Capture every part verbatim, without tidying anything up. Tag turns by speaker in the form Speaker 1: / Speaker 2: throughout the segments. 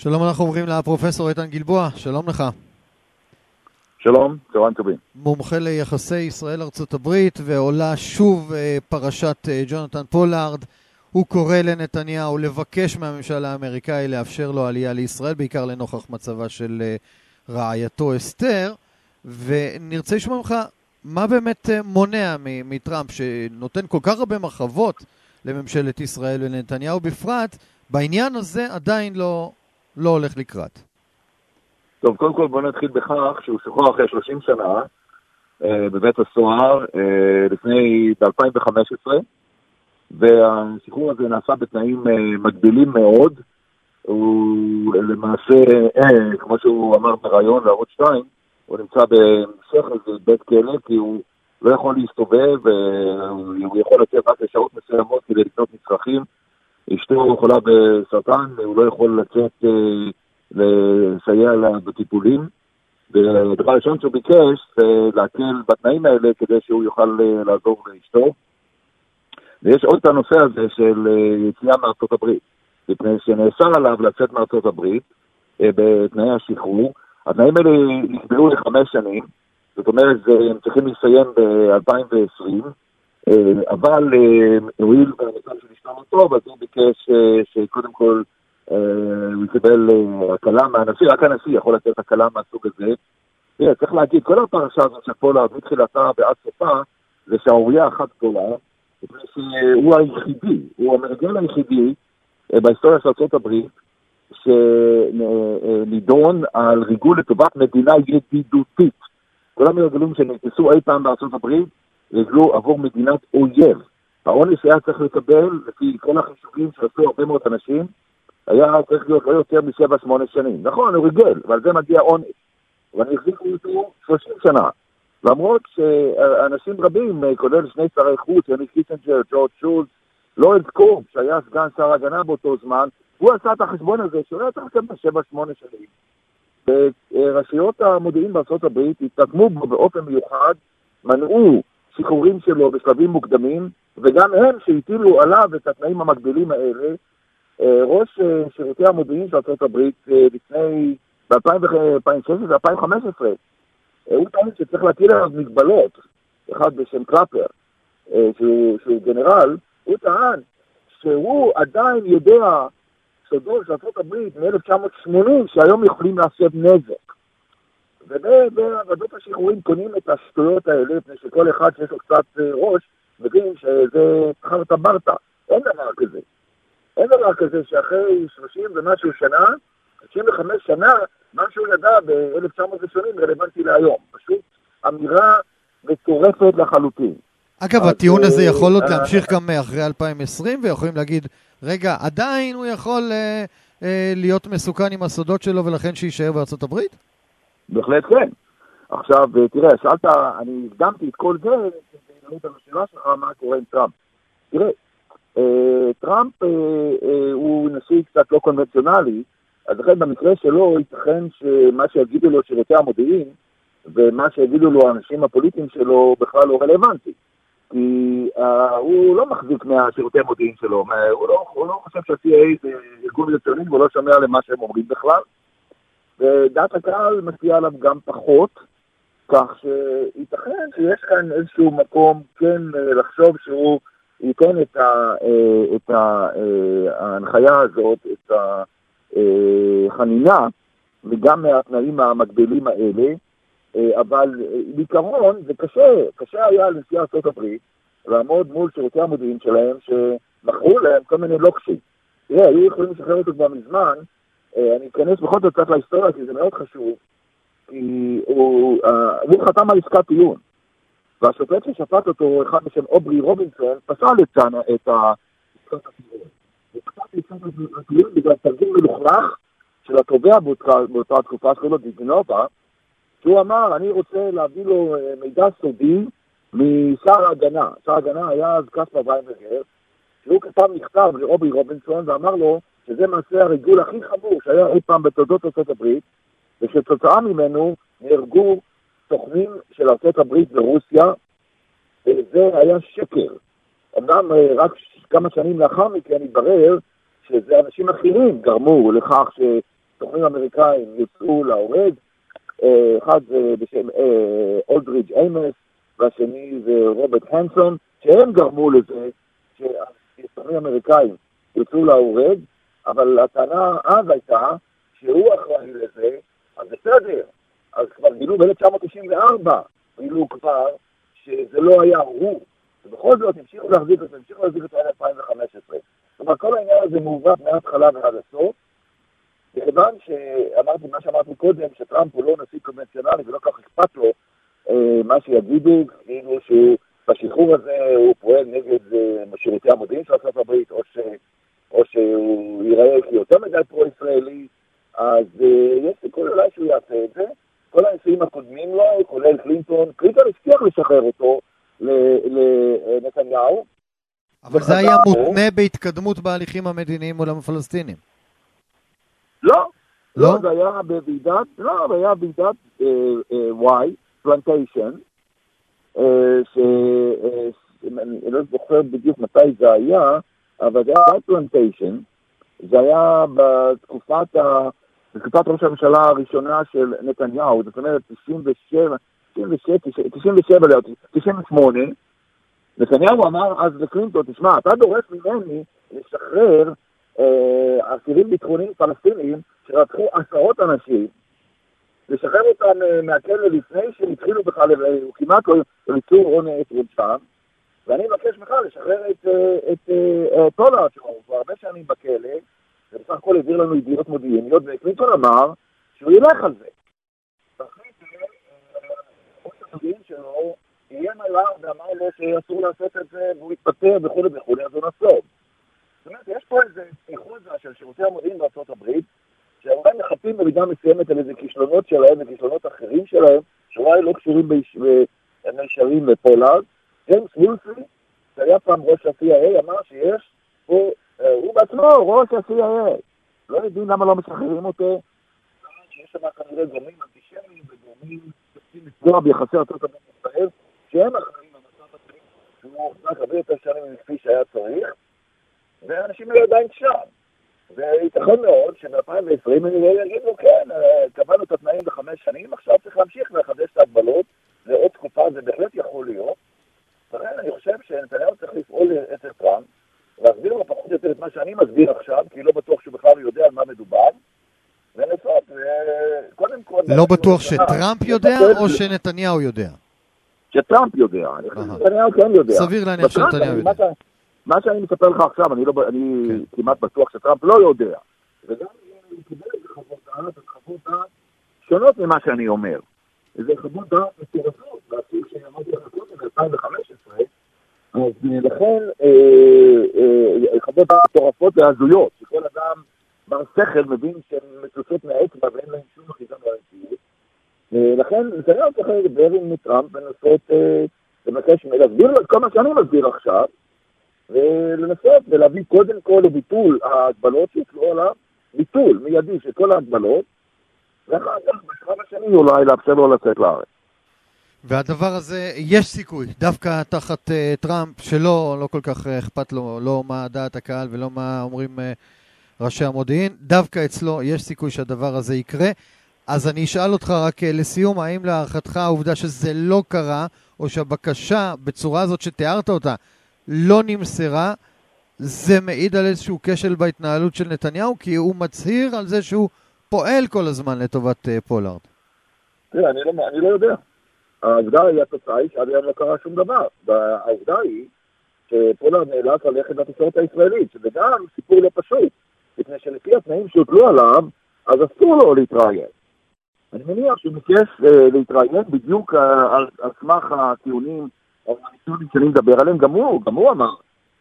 Speaker 1: שלום, אנחנו עוברים לפרופסור איתן גלבוע, שלום לך.
Speaker 2: שלום, צהריים טובים.
Speaker 1: מומחה ליחסי ישראל-ארצות הברית, ועולה שוב פרשת ג'ונתן פולארד. הוא קורא לנתניהו לבקש מהממשל האמריקאי לאפשר לו עלייה לישראל, בעיקר לנוכח מצבה של רעייתו אסתר, ונרצה לשמוע ממך מה באמת מונע מטראמפ, שנותן כל כך הרבה מרחבות לממשלת ישראל ולנתניהו בפרט, בעניין הזה עדיין לא, לא הולך לקראת.
Speaker 2: טוב, קודם כל בוא נתחיל בכך שהוא שוחרר אחרי שלושים שנה אה, בבית הסוהר אה, לפני ב-אלפיים וחמש עשרה, והשחרור הזה נעשה בתנאים אה, מגבילים מאוד. הוא למעשה, אה, כמו שהוא אמר ברעיון לערוץ שתיים, הוא נמצא בהמשך איזה בית כלא, כי הוא לא יכול להסתובב, והוא יכול לצאת רק לשעות מסוימות כדי לקנות מצרכים. אשתו חולה בסרטן, הוא לא יכול לצאת אה, לסייע לה בטיפולים, ודבר ראשון שהוא ביקש זה להקל בתנאים האלה כדי שהוא יוכל לעזור לאשתו. ויש עוד את הנושא הזה של יציאה מארצות הברית, מפני שנאסר עליו לצאת מארצות הברית בתנאי השחרור. התנאים האלה נקבעו לחמש שנים, זאת אומרת הם צריכים לסיים ב-אלפיים ועשרים, אבל הואיל והמצב של אשתו טוב, אז הוא ביקש שקודם כל הוא יקבל הקלה מהנשיא, רק הנשיא יכול לתת הקלה מהסוג הזה. תראה, צריך להגיד, כל הפרשה הזאת של פולארד מתחילתה ועד סופה, זה שערורייה אחת גדולה, שהוא היחידי, הוא המרגל היחידי בהיסטוריה של ארצות הברית, שנידון על ריגול לטובת מדינה ידידותית. כל המרגלים שנתפסו אי פעם בארצות הברית, ריגלו עבור מדינת אויב. העונש שהיה צריך לקבל, לפי כל החישובים שעשו הרבה מאוד אנשים, היה צריך להיות לא יותר משבע שמונה שנים. נכון, הוא ריגל, אבל זה מגיע עונש. ואני החזיקו אותו שלושים שנה. למרות שאנשים רבים, כולל שני שרי חוץ, יוני קיסינג'ר, ג'ורג' שולץ, לורנס קורב, שהיה סגן שר הגנה באותו זמן, הוא עשה את החשבון הזה, שהוא היה צריך לקבל שבע שמונה שנים. ורשויות המודיעין בארצות הברית התקדמו בו באופן מיוחד, מנעו שחרורים שלו בשלבים מוקדמים, וגם הם שהטילו עליו את התנאים המקבילים האלה. ראש שירותי המודיעין של ארצות הברית לפני, ב-אלפיים ושש עשרה אלפיים וחמש עשרה, הוא טען שצריך להטיל עליו מגבלות, אחד בשם קלאפר, שהוא, שהוא גנרל, הוא טען שהוא עדיין יודע סודות של ארצות הברית מ-אלף תשע מאות שמונים שהיום יכולים להסב נזק. ובוועדות השחרורים קונים את השטויות האלה, לפני שכל אחד שיש לו קצת ראש, מבין שזה חרטה ברטה. אין דבר כזה. אין דבר כזה שאחרי שלושים ומשהו שנה, שלושים וחמש שנה, מה שהוא ידע ב-אלף תשע מאות ושמונים רלוונטי להיום. פשוט אמירה מטורפת לחלוטין.
Speaker 1: אגב, הטיעון הזה יכול עוד להמשיך גם אחרי אלפיים ועשרים, ויכולים להגיד, רגע, עדיין הוא יכול להיות מסוכן עם הסודות שלו, ולכן שישאר בארצות הברית?
Speaker 2: בהחלט כן. עכשיו, תראה, שאלת, אני הקדמתי את כל זה, אני את השאלה שלך, מה קורה עם טראמפ. תראה, טראמפ הוא נשיא קצת לא קונבנציונלי, אז לכן במקרה שלו ייתכן שמה שיגידו לו שירותי המודיעין, ומה שיגידו לו האנשים הפוליטיים שלו בכלל לא רלוונטי. כי הוא לא מחזיק מהשירותי המודיעין שלו, הוא לא, הוא לא חושב שה-סי איי איי זה ארגון רציני, והוא לא שומע למה שהם אומרים בכלל. ודעת הקהל מציעה עליו גם פחות, כך שייתכן שיש כאן איזשהו מקום כן לחשוב שהוא ייתן את, ה, את ה, ההנחיה הזאת, את החנינה, וגם מהתנאים המקבילים האלה, אבל בעיקרון זה קשה, קשה היה לנשיא ארצות הברית לעמוד מול שירותי המודיעין שלהם שמכרו להם כל מיני לוקשים. תראה, היו יכולים לשחרר אותו כבר מזמן, אני אכנס בכל זאת קצת להיסטוריה כי זה מאוד חשוב, כי הוא, הוא חתם על עסקת טיעון, והשופט ששפט אותו, אחד בשם אוברי רובינסון, פסל את עסקת הטיעון. הוא פסל את עסקת הטיעון בגלל תרגיל מלוכלך של התובע באותה תקופה שלו, דיגנובה, שהוא אמר, אני רוצה להביא לו מידע סודי משר ההגנה. שר ההגנה היה אז קספר ויינברגר, שהוא כתב מכתב לאוברי רובינסון ואמר לו שזה מעשה הריגול הכי חמור שהיה אי פעם בתולדות ארצות הברית, ושתוצאה ממנו נהרגו סוכנים של ארצות הברית ברוסיה, וזה היה שקר. אמנם רק כמה שנים לאחר מכן התברר שזה אנשים אחרים גרמו לכך ש... סוכנים אמריקאים יוצאו להורג, אחד זה בשם אולדריג' איימס, והשני זה רוברט הנסון, שהם גרמו לזה שסוכנים אמריקאים יוצאו להורג, אבל הטענה אז הייתה שהוא אחראי לזה, אז בסדר, אז כבר גילו ב-אלף תשע מאות תשעים וארבע, גילו כבר שזה לא היה הוא, ובכל זאת המשיכו להחזיק את זה, המשיכו להחזיק את זה עד אלפיים וחמש עשרה. זאת אומרת, כל העניין הזה מעוות מההתחלה ועד הסוף, וכיוון שאמרתי מה שאמרתי קודם, שטראמפ הוא לא נשיא קונבנציונלי ולא כך אכפת לו אה, מה שיגידו, כאילו שהוא בשחרור הזה הוא פועל נגד אה, שירותי המודיעין של ארצות הברית, או, ש, או שהוא ייראה כיותר מדי פרו-ישראלי, אז אה, יש סיכוי אולי שהוא יעשה את זה. כל הנשיאים הקודמים לו, כולל קלינטון, קלינטון הבטיח לשחרר אותו לנתניהו.
Speaker 1: אבל זה היה מותנה בהתקדמות בהליכים המדיניים מול הפלסטינים.
Speaker 2: לא, לא, זה היה בוועידת, לא, זה היה בוועידת וואי, פלנטיישן, שאני לא זוכר בדיוק מתי זה היה, אבל זה היה פלנטיישן, זה היה בתקופת ה... בתקופת ראש הממשלה הראשונה של נתניהו, זאת אומרת תשעים ושבע, תשעים ושבע, תשעים ושמונה, נתניהו אמר אז לקלינטון, תשמע, אתה דורש ממני לשחרר אסירים ביטחוניים פלסטיניים שרצחו עשרות אנשים, לשחרר אותם מהכלא לפני שהם התחילו בכלל, הוא כמעט לא ריצו עונש שם, ואני מבקש ממך לשחרר את פולארד, שהוא כבר הרבה שנים בכלא, ובסך הכל העביר לנו ידיעות מודיעיניות, וקלינטון אמר שהוא ילך על זה. תחליט, ראש המודיעין שלו איים עליו ואמר לו שאסור לעשות את זה, והוא התפטר וכו' וכו', אז הוא נסוב. זאת אומרת, יש פה איזה איחוזה של שירותי המודיעין בארצות הברית, שאולי מחפים במידה מסוימת על איזה כישלונות שלהם וכישלונות אחרים שלהם, שאולי לא קשורים במישרים לפולארד. ג'יימס וולסי, שהיה פעם ראש ה-סי איי איי, אמר שיש פה, הוא בעצמו ראש ה-סי איי איי. לא יודעים למה לא משחררים אותו. שיש שם כנראה גורמים אנטישמיים וגורמים שצריכים לפגוע ביחסי ארצות הברית ישראל, שהם אחרים במצב הזה, שהוא רק הרבה יותר שנים מכפי שהיה צריך, ואנשים לא עדיין שם. וייתכן מאוד שב-אלפיים ועשרים אני לא יגידו, כן, קבענו את התנאים בחמש שנים, עכשיו צריך להמשיך לחדש את ההגבלות, ועוד תקופה זה בהחלט יכול להיות. לכן אני חושב שנתניהו צריך לפעול אצל טראמפ, להסביר לו פחות או יותר את מה שאני מסביר עכשיו, כי לא בטוח שהוא בכלל יודע על מה מדובר, ולנסות, וקודם כל...
Speaker 1: לא בטוח שטראמפ יודע או שנתניהו יודע?
Speaker 2: שטראמפ יודע, אני חושב שנתניהו כן יודע.
Speaker 1: סביר להניח שנתניהו יודע.
Speaker 2: מה שאני מספר לך עכשיו, אני, לא, אני כן. כמעט בטוח שטראמפ לא יודע. וגם אם יקבל איזה חוות דעת, אז חוות דעת שונות ממה שאני אומר. איזה חוות דעת מטורפות, והסוג שאמרתי לך קודם, ב-אלפיים וחמש עשרה, אז לכן אה, אה, חוות דעת מטורפות והזויות, שכל אדם בר שכל מבין שהן מצוצות מהאצבע ואין להם שום אחיזה מהמציאות. אה, לכן נתניהו צריך לדבר עם טראמפ ולנסות אה, לבקש, להסביר לו את כל מה שאני מסביר עכשיו, ולנסות ולהביא קודם כל לביטול ההגבלות שהתלו עליו, ביטול מיידי של כל ההגבלות, ואחר כך בשלב השני אולי לאפשר לו לצאת לארץ.
Speaker 1: והדבר הזה, יש סיכוי, דווקא תחת uh, טראמפ, שלא לא כל כך uh, אכפת לו, לא מה דעת הקהל ולא מה אומרים uh, ראשי המודיעין, דווקא אצלו יש סיכוי שהדבר הזה יקרה. אז אני אשאל אותך רק uh, לסיום, האם להערכתך העובדה שזה לא קרה, או שהבקשה בצורה הזאת שתיארת אותה, לא נמסרה, זה מעיד על איזשהו כשל בהתנהלות של נתניהו, כי הוא מצהיר על זה שהוא פועל כל הזמן לטובת uh, פולארד.
Speaker 2: תראה, אני לא, אני לא יודע. העובדה היא, התוצאה היא שעד היום לא קרה שום דבר. העובדה היא שפולארד נאלץ ללכת לתקשורת הישראלית, שזה גם סיפור לא פשוט, לפני שלפי התנאים שהוטלו עליו, אז אסור לו להתראיין. אני מניח שהוא מבקש uh, להתראיין בדיוק uh, על, על סמך הטיעונים או הניסונים שאני מדבר עליהם, גם הוא, גם הוא אמר.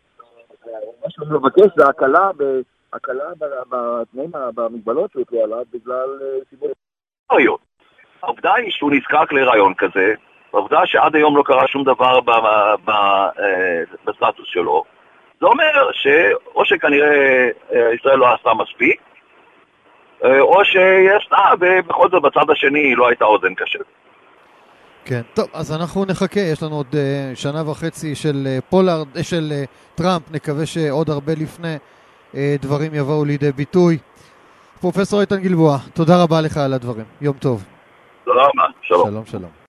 Speaker 2: מה שאני מבקש זה הקלה, הקלה בתנאים, במגבלות שהוטלו עליו, בגלל סיבות.
Speaker 3: העובדה היא שהוא נזקק לרעיון כזה, העובדה שעד היום לא קרה שום דבר בסטטוס שלו, זה אומר שאו שכנראה ישראל לא עשה מספיק, או שיש, אה, ובכל זאת בצד השני לא הייתה אוזן קשבת.
Speaker 1: כן, טוב, אז אנחנו נחכה, יש לנו עוד uh, שנה וחצי של uh, פולארד, uh, של uh, טראמפ, נקווה שעוד הרבה לפני uh, דברים יבואו לידי ביטוי. פרופסור איתן גלבוע, תודה רבה לך על הדברים. יום טוב.
Speaker 3: תודה רבה. שלום.
Speaker 1: שלום, שלום.